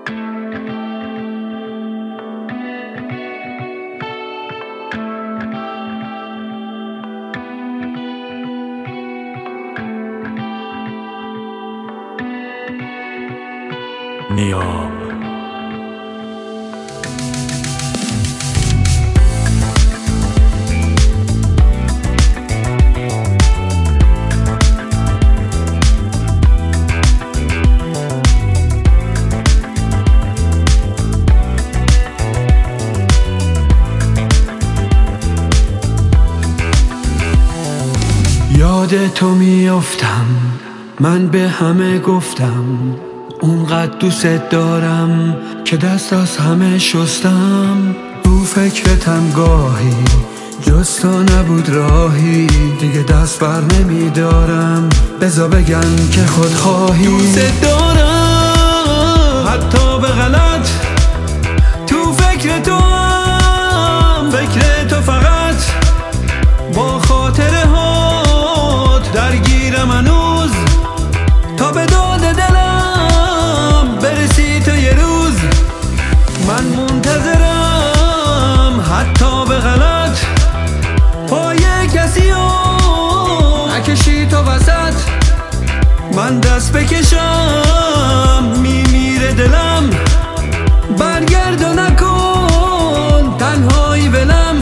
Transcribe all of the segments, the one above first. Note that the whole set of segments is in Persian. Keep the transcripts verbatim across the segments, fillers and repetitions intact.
نیام یاد تو میافتم، من به همه گفتم اونقدر دوست دارم که دست از همه شستم. تو فکرتم گاهی جز تو نبود راهی، دیگه دست بر نمیدارم بذار بگن که خودخواهی. دوست دارم حتی به غلط، تو فکر تو هم فکر تو فقط، با خاطره هات درگیرم هنوز، تا به داد دلم برسی تو یه روز. من منتظرم حتی به غلط، پای کسی رو نکشی تو وسط. من دست بکشم میمیره دلم، برگرد و نکن تنهایی ولم.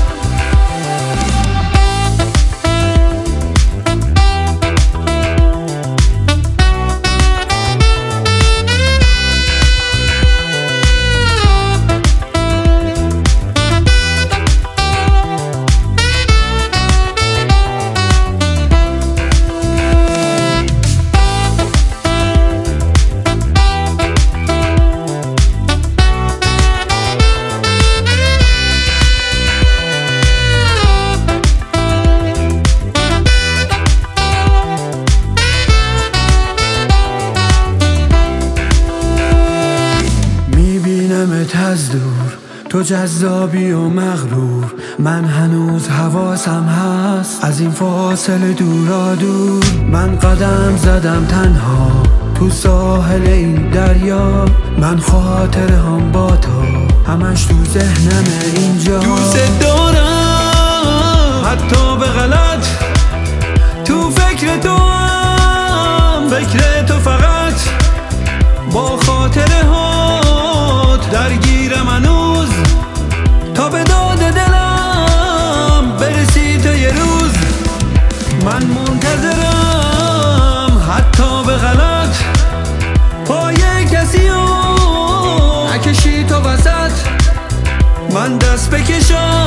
از دور تو جذابی و مغرور، من هنوز حواسم هست از این فاصله دورا دور. من قدم زدم تنها تو ساحل این دریا، من خاطره هم با تو همش تو ذهنمه اینجا. دوست دارم حتی به غلط، تو فکر تو هم فکر تو فقط، با خاطره هات درگیرم هنوز، تا به داد دلم برسی تو یه روز. من منتظرم حتی به غلط، پای کسی رو نکشی تو وسط. من دست بکشم